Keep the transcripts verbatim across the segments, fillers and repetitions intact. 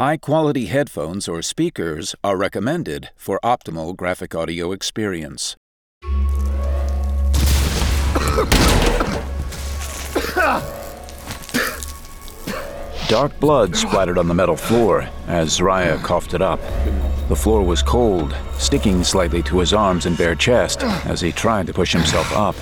High-quality headphones or speakers are recommended for optimal graphic audio experience. Dark blood splattered on the metal floor as Zariah coughed it up. The floor was cold, sticking slightly to his arms and bare chest as he tried to push himself up.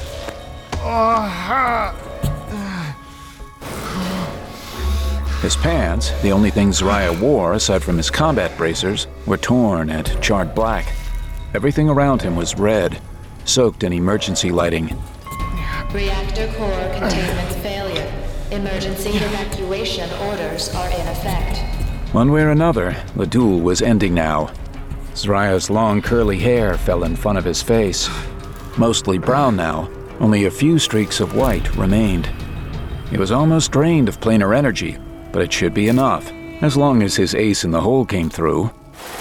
His pants, the only thing Zariah wore aside from his combat bracers, were torn and charred black. Everything around him was red, soaked in emergency lighting. Reactor core containment failure. Emergency evacuation orders are in effect. One way or another, the duel was ending now. Zariah's long curly hair fell in front of his face. Mostly brown now, only a few streaks of white remained. He was almost drained of planar energy, but it should be enough, as long as his ace in the hole came through.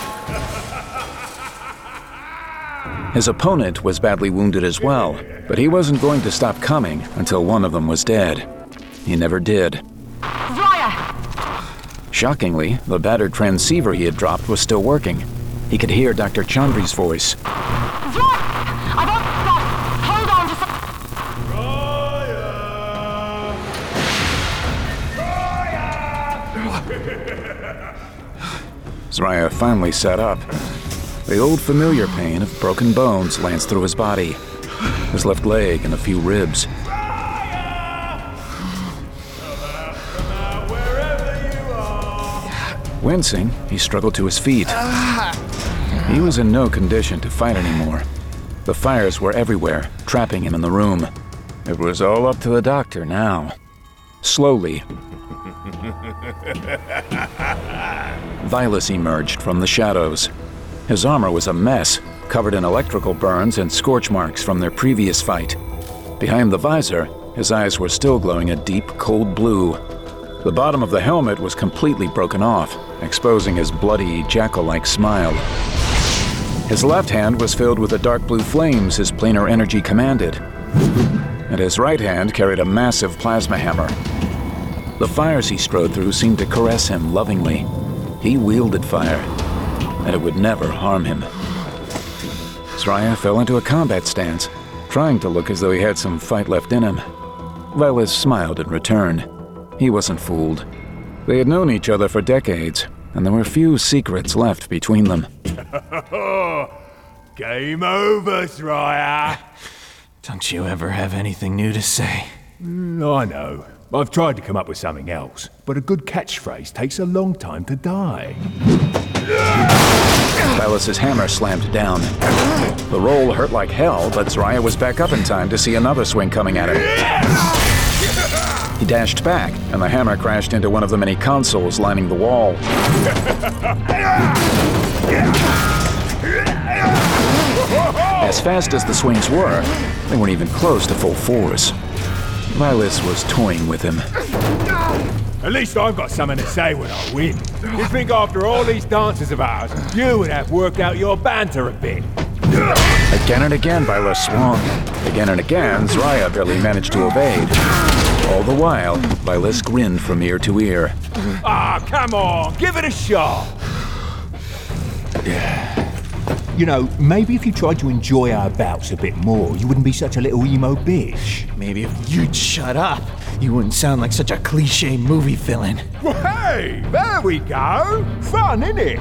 His opponent was badly wounded as well, but he wasn't going to stop coming until one of them was dead. He never did. Zariah! Shockingly, the battered transceiver he had dropped was still working. He could hear Doctor Chandri's voice. Zariah! I don't stop! Hold on to some... Zariah finally sat up. The old familiar pain of broken bones lanced through his body, his left leg and a few ribs. Wincing, he struggled to his feet. He was in no condition to fight anymore. The fires were everywhere, trapping him in the room. It was all up to the doctor now. Slowly, Vilas emerged from the shadows. His armor was a mess, covered in electrical burns and scorch marks from their previous fight. Behind the visor, his eyes were still glowing a deep, cold blue. The bottom of the helmet was completely broken off, exposing his bloody, jackal-like smile. His left hand was filled with the dark blue flames his planar energy commanded, and his right hand carried a massive plasma hammer. The fires he strode through seemed to caress him lovingly. He wielded fire, and it would never harm him. Zariah fell into a combat stance, trying to look as though he had some fight left in him. Vilas smiled in return. He wasn't fooled. They had known each other for decades, and there were few secrets left between them. Game over, Zariah. Don't you ever have anything new to say? Mm, I know. I've tried to come up with something else, but a good catchphrase takes a long time to die. Vilas's hammer slammed down. The roll hurt like hell, but Zariah was back up in time to see another swing coming at him. He dashed back, and the hammer crashed into one of the many consoles lining the wall. As fast as the swings were, they weren't even close to full force. Vilas was toying with him. At least I've got something to say when I win. You think after all these dances of ours, you would have worked out your banter a bit. Again and again, Vilas swung. Again and again, Zariah barely managed to evade. All the while, Vilas grinned from ear to ear. Ah, come on, give it a shot. You know, maybe if you tried to enjoy our bouts a bit more, you wouldn't be such a little emo bitch. Maybe if you'd shut up, you wouldn't sound like such a cliche movie villain. Well, hey, there we go. Fun, innit?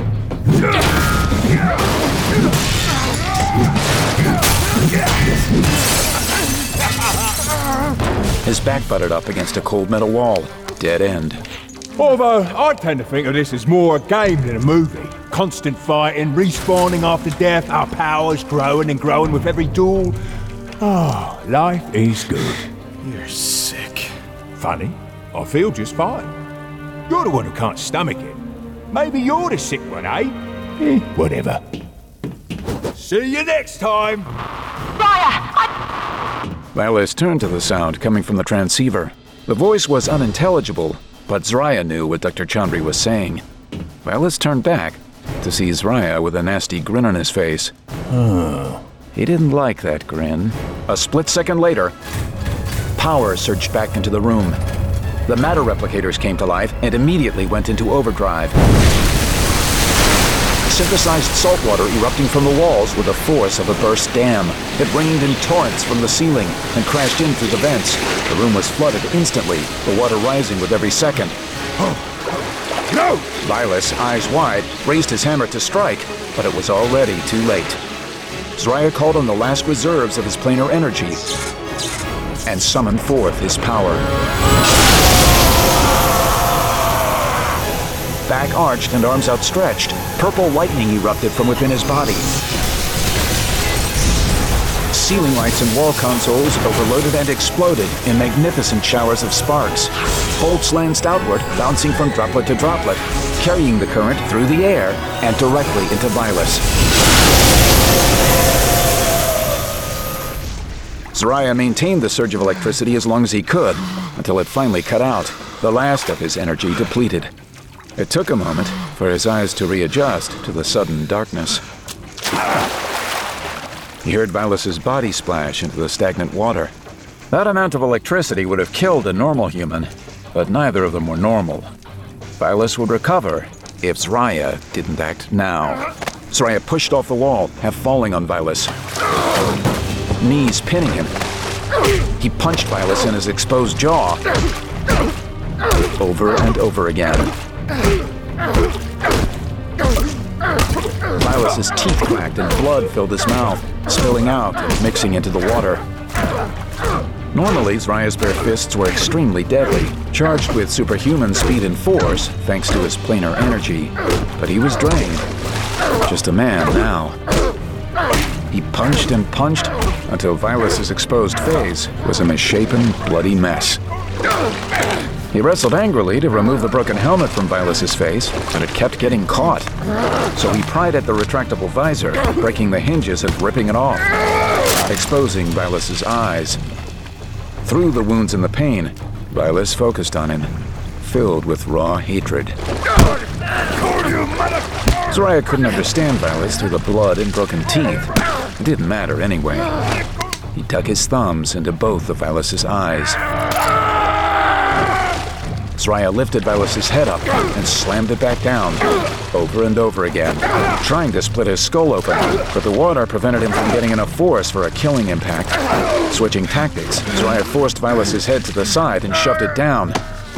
His back butted up against a cold metal wall. Dead end. Although, I tend to think of this as more a game than a movie. Constant fighting, respawning after death, our powers growing and growing with every duel. Oh, life is good. You're sick. Funny, I feel just fine. You're the one who can't stomach it. Maybe you're the sick one, eh? Eh, whatever. See you next time! Zariah! I... Vilas turned to the sound coming from the transceiver. The voice was unintelligible, but Zariah knew what Doctor Chandri was saying. Vilas turned back to see Zariah with a nasty grin on his face. Huh. He didn't like that grin. A split second later, power surged back into the room. The matter replicators came to life and immediately went into overdrive. synthesized saltwater erupting from the walls with the force of a burst dam. It rained in torrents from the ceiling and crashed in through the vents. The room was flooded instantly, the water rising with every second. No! Vilas, eyes wide, raised his hammer to strike, but it was already too late. Zariah called on the last reserves of his planar energy and summoned forth his power. Back arched and arms outstretched, purple lightning erupted from within his body. Ceiling lights and wall consoles overloaded and exploded in magnificent showers of sparks. Bolts lanced outward, bouncing from droplet to droplet, carrying the current through the air and directly into Vilas. Zariah maintained the surge of electricity as long as he could, until it finally cut out, the last of his energy depleted. It took a moment for his eyes to readjust to the sudden darkness. He heard Vilas's body splash into the stagnant water. That amount of electricity would have killed a normal human, but neither of them were normal. Vilas would recover if Zariah didn't act now. Zariah pushed off the wall, half falling on Vilas. Knees pinning him. He punched Vilas in his exposed jaw. Over and over again. Vilas's teeth cracked and blood filled his mouth, spilling out and mixing into the water. Normally, Zariah's bare fists were extremely deadly, charged with superhuman speed and force thanks to his planar energy. But he was drained. Just a man now. He punched and punched until Vilas's exposed face was a misshapen, bloody mess. He wrestled angrily to remove the broken helmet from Vilas's face, but it kept getting caught. So he pried at the retractable visor, breaking the hinges and ripping it off, exposing Vilas's eyes. Through the wounds and the pain, Vilas focused on him, filled with raw hatred. Zariah couldn't understand Vilas through the blood and broken teeth. It didn't matter anyway. He dug his thumbs into both of Vilas's eyes. Zariah lifted Vilas's head up and slammed it back down, over and over again, trying to split his skull open, but the water prevented him from getting enough force for a killing impact. Switching tactics, Zariah forced Vilas's head to the side and shoved it down.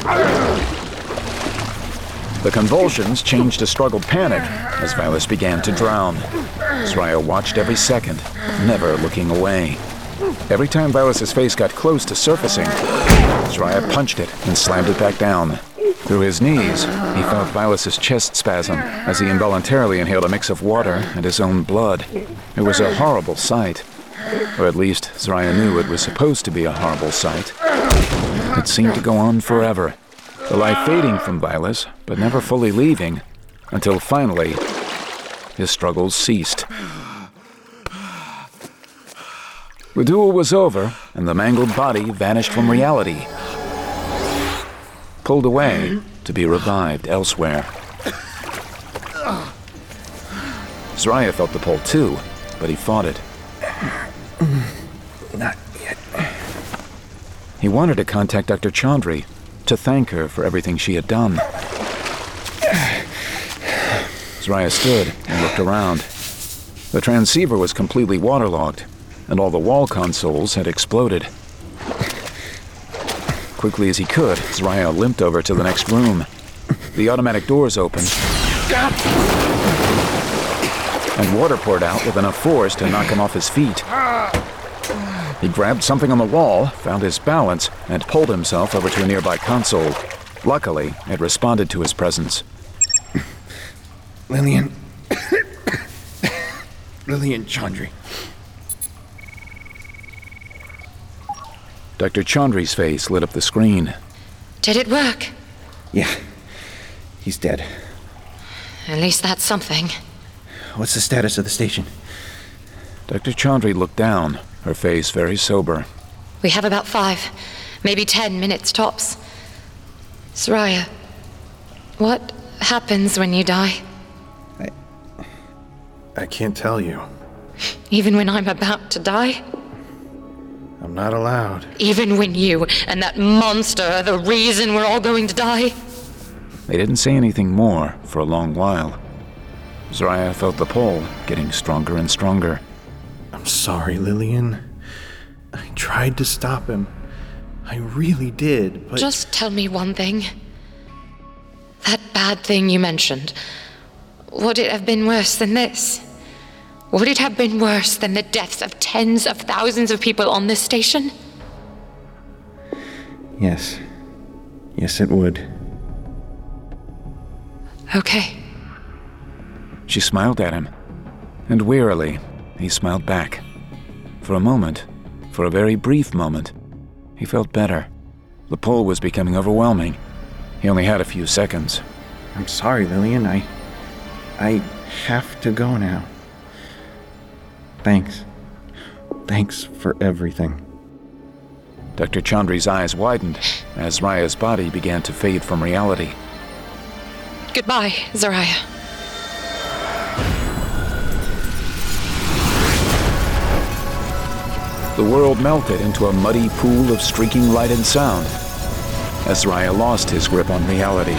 The convulsions changed to struggled panic as Vilas began to drown. Zariah watched every second, never looking away. Every time Vilas's face got close to surfacing, Zariah punched it and slammed it back down. Through his knees, he felt Vilas's chest spasm as he involuntarily inhaled a mix of water and his own blood. It was a horrible sight. Or at least, Zariah knew it was supposed to be a horrible sight. It seemed to go on forever, the life fading from Vilas, but never fully leaving, until finally, his struggles ceased. The duel was over, and the mangled body vanished from reality, pulled away to be revived elsewhere. Zariah felt the pull too, but he fought it. Not yet. He wanted to contact Doctor Chandri, to thank her for everything she had done. Zariah stood and looked around. The transceiver was completely waterlogged, and all the wall consoles had exploded. Quickly as he could, Zariah limped over to the next room. The automatic doors opened, and water poured out with enough force to knock him off his feet. He grabbed something on the wall, found his balance, and pulled himself over to a nearby console. Luckily, it responded to his presence. Lillian. Lillian Chandri. Doctor Chandri's face lit up the screen. Did it work? Yeah. He's dead. At least that's something. What's the status of the station? Doctor Chandri looked down, her face very sober. We have about five, maybe ten minutes tops. Zariah, what happens when you die? I... I can't tell you. Even when I'm about to die? I'm not allowed. Even when you and that monster are the reason we're all going to die? They didn't say anything more for a long while. Zariah felt the pull getting stronger and stronger. I'm sorry, Lillian. I tried to stop him. I really did, but... Just tell me one thing. That bad thing you mentioned, would it have been worse than this? Would it have been worse than the deaths of tens of thousands of people on this station? Yes. Yes, it would. Okay. She smiled at him, and wearily, he smiled back. For a moment, for a very brief moment, he felt better. The pull was becoming overwhelming. He only had a few seconds. I'm sorry, Lillian. I... I have to go now. Thanks. Thanks for everything. Doctor Chandri's eyes widened as Raya's body began to fade from reality. Goodbye, Zariah. The world melted into a muddy pool of streaking light and sound as Zariah lost his grip on reality.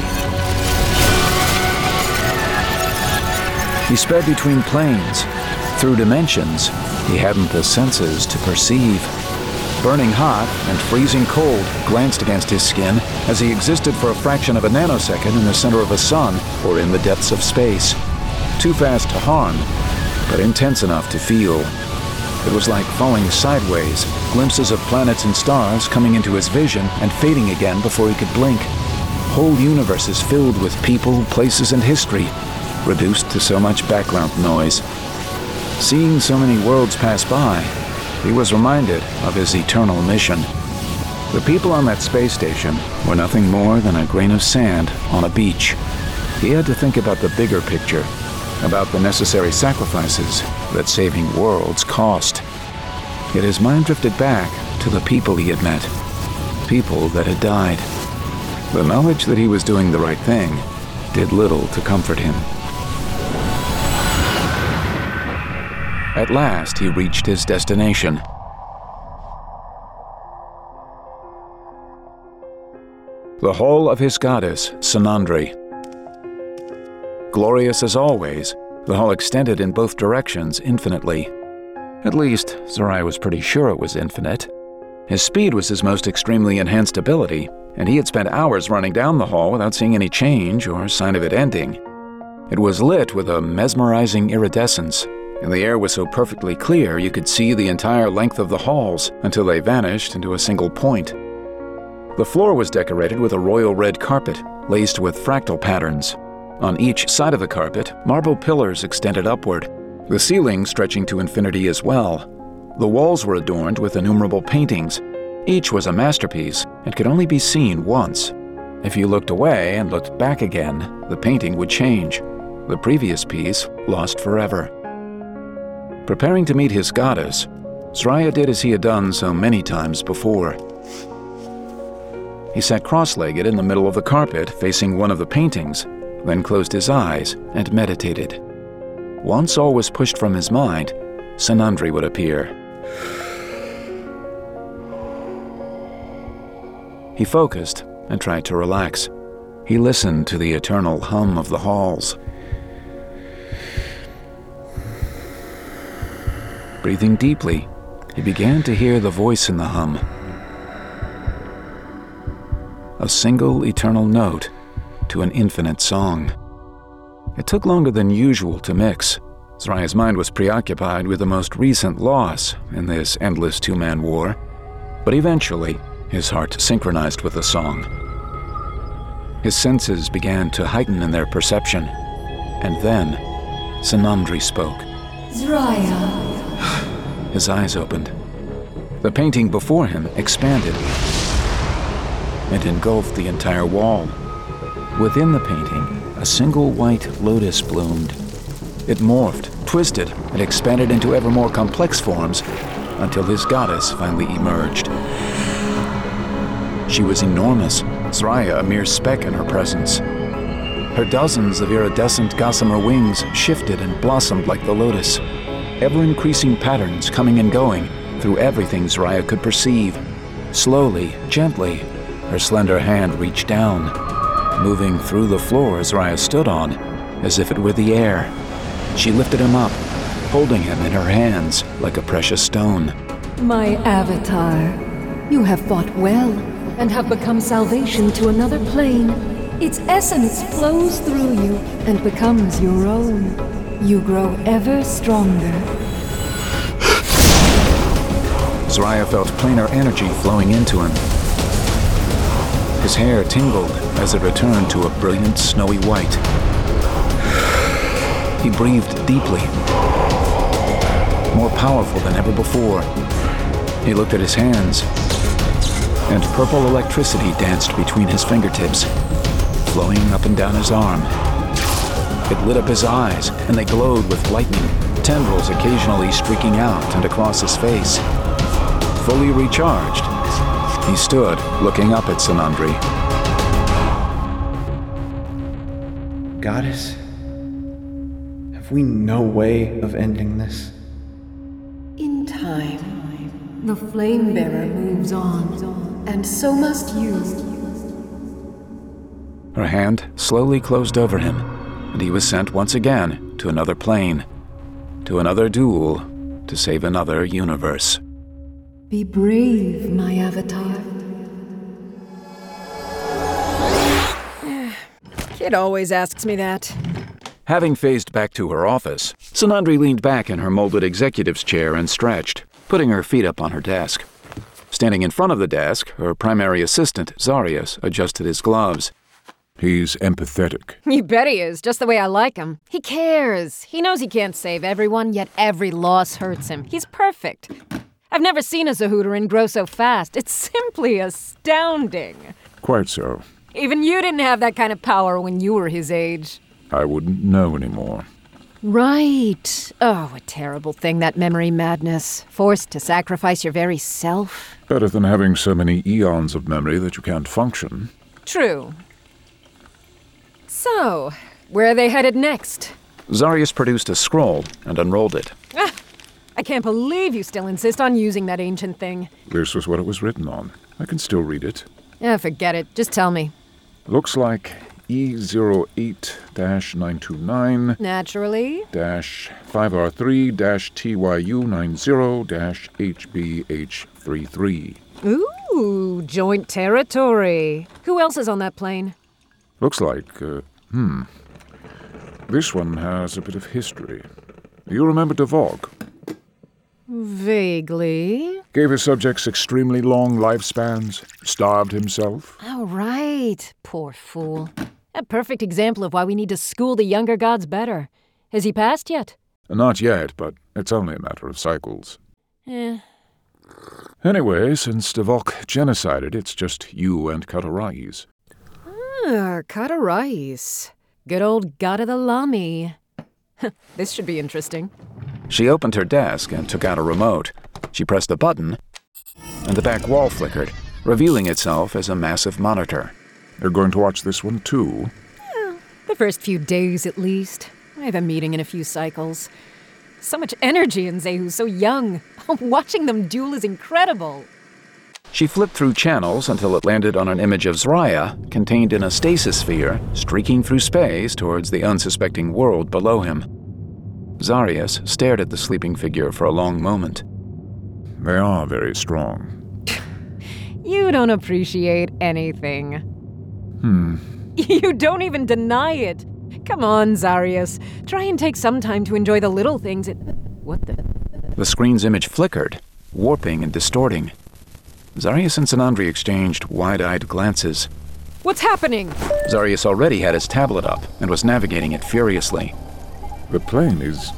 He sped between planes, through dimensions he hadn't the senses to perceive. Burning hot and freezing cold glanced against his skin as he existed for a fraction of a nanosecond in the center of a sun or in the depths of space. Too fast to harm, but intense enough to feel. It was like falling sideways, glimpses of planets and stars coming into his vision and fading again before he could blink. Whole universes filled with people, places, and history, reduced to so much background noise. Seeing so many worlds pass by, he was reminded of his eternal mission. The people on that space station were nothing more than a grain of sand on a beach. He had to think about the bigger picture, about the necessary sacrifices that saving worlds cost. Yet his mind drifted back to the people he had met, people that had died. The knowledge that he was doing the right thing did little to comfort him. At last, he reached his destination. The hall of his goddess, Sanandri. Glorious as always, the hall extended in both directions infinitely. At least, Zariah was pretty sure it was infinite. His speed was his most extremely enhanced ability, and he had spent hours running down the hall without seeing any change or sign of it ending. It was lit with a mesmerizing iridescence, and the air was so perfectly clear you could see the entire length of the halls until they vanished into a single point. The floor was decorated with a royal red carpet, laced with fractal patterns. On each side of the carpet, marble pillars extended upward, the ceiling stretching to infinity as well. The walls were adorned with innumerable paintings. Each was a masterpiece and could only be seen once. If you looked away and looked back again, the painting would change. The previous piece lost forever. Preparing to meet his goddess, Zariah did as he had done so many times before. He sat cross-legged in the middle of the carpet facing one of the paintings, then closed his eyes and meditated. Once all was pushed from his mind, Sanandri would appear. He focused and tried to relax. He listened to the eternal hum of the halls. Breathing deeply, he began to hear the voice in the hum. A single eternal note to an infinite song. It took longer than usual to mix. Zariah's mind was preoccupied with the most recent loss in this endless two-man war, but eventually his heart synchronized with the song. His senses began to heighten in their perception, and then Sanandri spoke. Zariah. His eyes opened. The painting before him expanded and engulfed the entire wall. Within the painting, a single white lotus bloomed. It morphed, twisted, and expanded into ever more complex forms until his goddess finally emerged. She was enormous, Zariah a mere speck in her presence. Her dozens of iridescent gossamer wings shifted and blossomed like the lotus, ever-increasing patterns coming and going through everything Zariah could perceive. Slowly, gently, her slender hand reached down, moving through the floor Zariah stood on, as if it were the air. She lifted him up, holding him in her hands like a precious stone. My avatar, you have fought well and have become salvation to another plane. Its essence flows through you and becomes your own. You grow ever stronger. Zariah felt planar energy flowing into him. His hair tingled as it returned to a brilliant snowy white. He breathed deeply, more powerful than ever before. He looked at his hands, and purple electricity danced between his fingertips, flowing up and down his arm. It lit up his eyes, and they glowed with lightning, tendrils occasionally streaking out and across his face. Fully recharged, he stood, looking up at Sanandri. Goddess, have we no way of ending this? In time, the flame bearer moves on, and so must you. Her hand slowly closed over him, and he was sent once again to another plane, to another duel, to save another universe. Be brave, my avatar. Kid always asks me that. Having phased back to her office, Sanandri leaned back in her molded executive's chair and stretched, putting her feet up on her desk. Standing in front of the desk, her primary assistant, Zarius, adjusted his gloves. He's empathetic. You bet he is, just the way I like him. He cares. He knows he can't save everyone, yet every loss hurts him. He's perfect. I've never seen a Zahudaran grow so fast. It's simply astounding. Quite so. Even you didn't have that kind of power when you were his age. I wouldn't know anymore. Right. Oh, a terrible thing, that memory madness. Forced to sacrifice your very self. Better than having so many eons of memory that you can't function. True. So, where are they headed next? Zarius produced a scroll and unrolled it. Ah, I can't believe you still insist on using that ancient thing. This was what it was written on. I can still read it. Yeah, forget it. Just tell me. Looks like E zero eight nine two nine Naturally. dash five R three dash T Y U nine zero dash H B H thirty-three. Ooh, joint territory. Who else is on that plane? Looks like, uh, hmm. This one has a bit of history. You remember Devog? Vaguely. Gave his subjects extremely long lifespans, starved himself. Oh, right. Poor fool. A perfect example of why we need to school the younger gods better. Has he passed yet? Not yet, but it's only a matter of cycles. Eh. Anyway, since Devok genocided, it's just you and Katarais. Ah, Katarais. Good old god of the Lami. This should be interesting. She opened her desk and took out a remote. She pressed a button, and the back wall flickered, revealing itself as a massive monitor. You're going to watch this one, too? Yeah, the first few days, at least. I have a meeting in a few cycles. So much energy in Zehu, so young. Watching them duel is incredible. She flipped through channels until it landed on an image of Zariah, contained in a stasis sphere, streaking through space towards the unsuspecting world below him. Zarius stared at the sleeping figure for a long moment. They are very strong. You don't appreciate anything. Hmm. You don't even deny it. Come on, Zarius. Try and take some time to enjoy the little things. It... What the... The screen's image flickered, warping and distorting. Zarius and Sanandri exchanged wide-eyed glances. What's happening? Zarius already had his tablet up and was navigating it furiously. The plane is...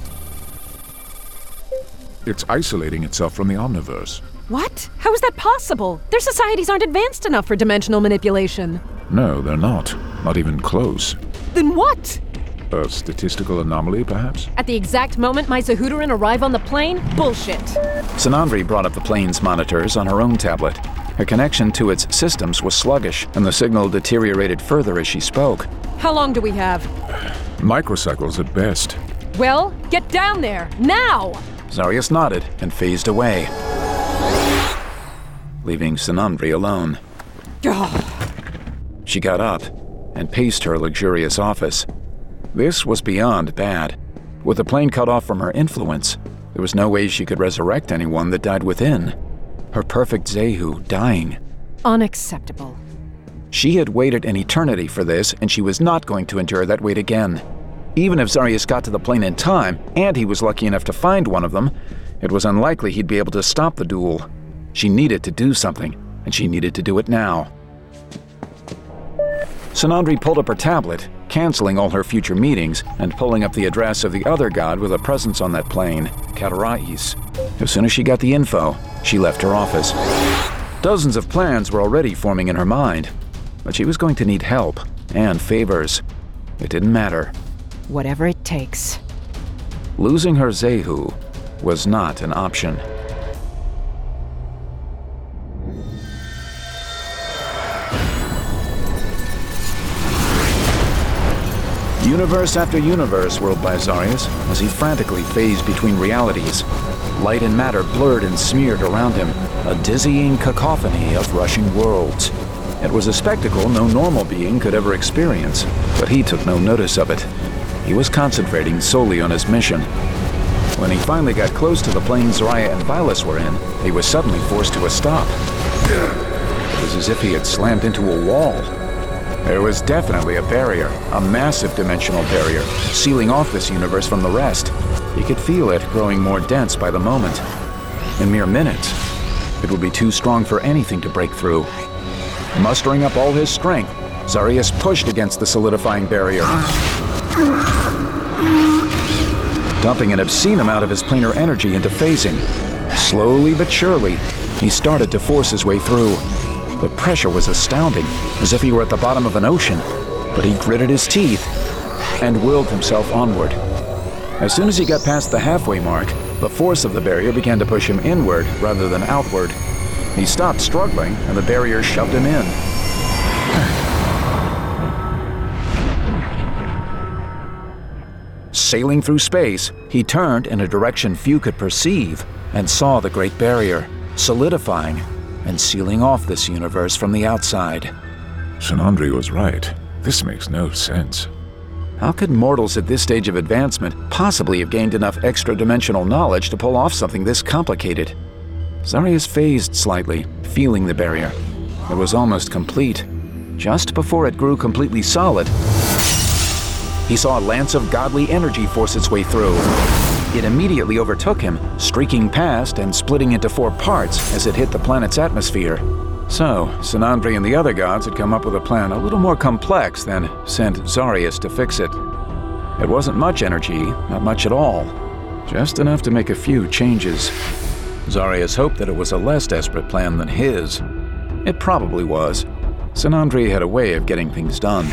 It's isolating itself from the Omniverse. What? How is that possible? Their societies aren't advanced enough for dimensional manipulation. No, they're not. Not even close. Then what? A statistical anomaly, perhaps? At the exact moment my Zahudaran arrive on the plane? Bullshit. Sanandri brought up the plane's monitors on her own tablet. Her connection to its systems was sluggish, and the signal deteriorated further as she spoke. How long do we have? Microcycles at best. Well, get down there, now! Zarius nodded and phased away, leaving Sanandri alone. She got up and paced her luxurious office. This was beyond bad. With the plane cut off from her influence, there was no way she could resurrect anyone that died within. Her perfect Zehu dying. Unacceptable. She had waited an eternity for this, and she was not going to endure that wait again. Even if Zarius got to the plane in time, and he was lucky enough to find one of them, it was unlikely he'd be able to stop the duel. She needed to do something, and she needed to do it now. Sanandri pulled up her tablet, canceling all her future meetings and pulling up the address of the other god with a presence on that plane, Katarais. As soon as she got the info, she left her office. Dozens of plans were already forming in her mind, but she was going to need help and favors. It didn't matter. Whatever it takes. Losing her Zehu was not an option. Universe after universe whirled by Zarius as he frantically phased between realities. Light and matter blurred and smeared around him, a dizzying cacophony of rushing worlds. It was a spectacle no normal being could ever experience, but he took no notice of it. He was concentrating solely on his mission. When he finally got close to the plane Zarya and Vilas were in, he was suddenly forced to a stop. It was as if he had slammed into a wall. There was definitely a barrier, a massive dimensional barrier, sealing off this universe from the rest. He could feel it growing more dense by the moment. In mere minutes, it would be too strong for anything to break through. Mustering up all his strength, Zarius pushed against the solidifying barrier, dumping an obscene amount of his planar energy into phasing. Slowly but surely, he started to force his way through. The pressure was astounding, as if he were at the bottom of an ocean, but he gritted his teeth and willed himself onward. As soon as he got past the halfway mark, the force of the barrier began to push him inward rather than outward. He stopped struggling, and the barrier shoved him in. Sailing through space, he turned in a direction few could perceive and saw the Great Barrier, solidifying and sealing off this universe from the outside. Sanandri was right. This makes no sense. How could mortals at this stage of advancement possibly have gained enough extra-dimensional knowledge to pull off something this complicated? Zarius phased slightly, feeling the barrier. It was almost complete. Just before it grew completely solid, he saw a lance of godly energy force its way through. It immediately overtook him, streaking past and splitting into four parts as it hit the planet's atmosphere. So, Sanandri and the other gods had come up with a plan a little more complex than send Zarius to fix it. It wasn't much energy, not much at all. Just enough to make a few changes. Zarius hoped that it was a less desperate plan than his. It probably was. Sanandri had a way of getting things done.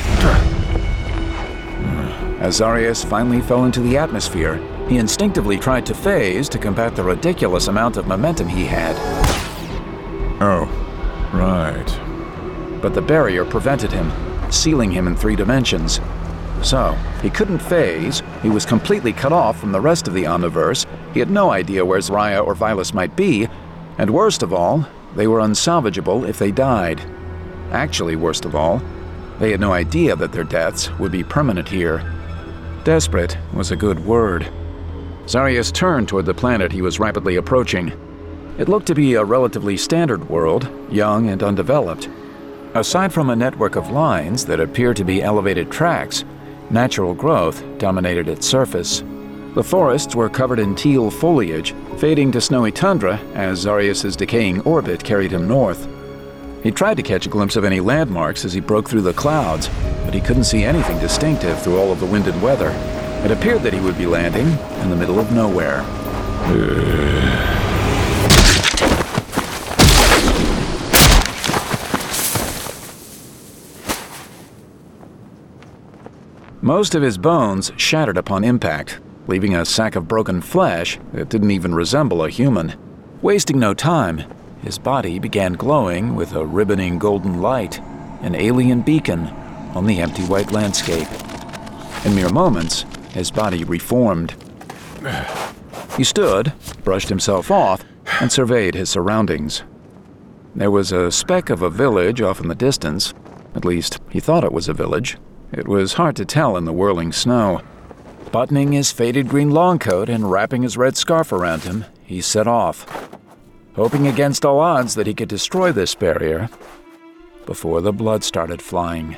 As Zarius finally fell into the atmosphere, he instinctively tried to phase to combat the ridiculous amount of momentum he had. Oh, right. But the barrier prevented him, sealing him in three dimensions. So, he couldn't phase, he was completely cut off from the rest of the Omniverse, he had no idea where Zarya or Vilas might be, and worst of all, they were unsalvageable if they died. Actually, worst of all, they had no idea that their deaths would be permanent here. Desperate was a good word. Zarius turned toward the planet he was rapidly approaching. It looked to be a relatively standard world, young and undeveloped. Aside from a network of lines that appeared to be elevated tracks, natural growth dominated its surface. The forests were covered in teal foliage, fading to snowy tundra as Zarius's decaying orbit carried him north. He tried to catch a glimpse of any landmarks as he broke through the clouds, but he couldn't see anything distinctive through all of the wind and weather. It appeared that he would be landing in the middle of nowhere. Most of his bones shattered upon impact, leaving a sack of broken flesh that didn't even resemble a human. Wasting no time, his body began glowing with a ribboning golden light, an alien beacon on the empty white landscape. In mere moments, his body reformed. He stood, brushed himself off, and surveyed his surroundings. There was a speck of a village off in the distance. At least, he thought it was a village. It was hard to tell in the whirling snow. Buttoning his faded green long coat and wrapping his red scarf around him, he set off, hoping against all odds that he could destroy this barrier before the blood started flying.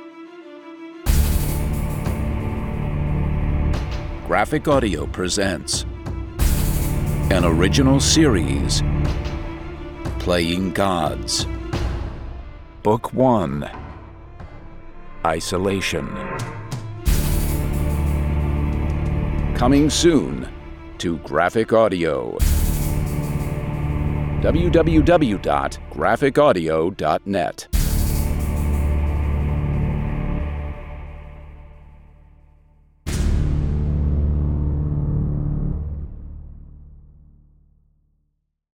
Graphic Audio presents an original series, Playing Gods. Book one, Isolation. Coming soon to Graphic Audio. w w w dot graphic audio dot net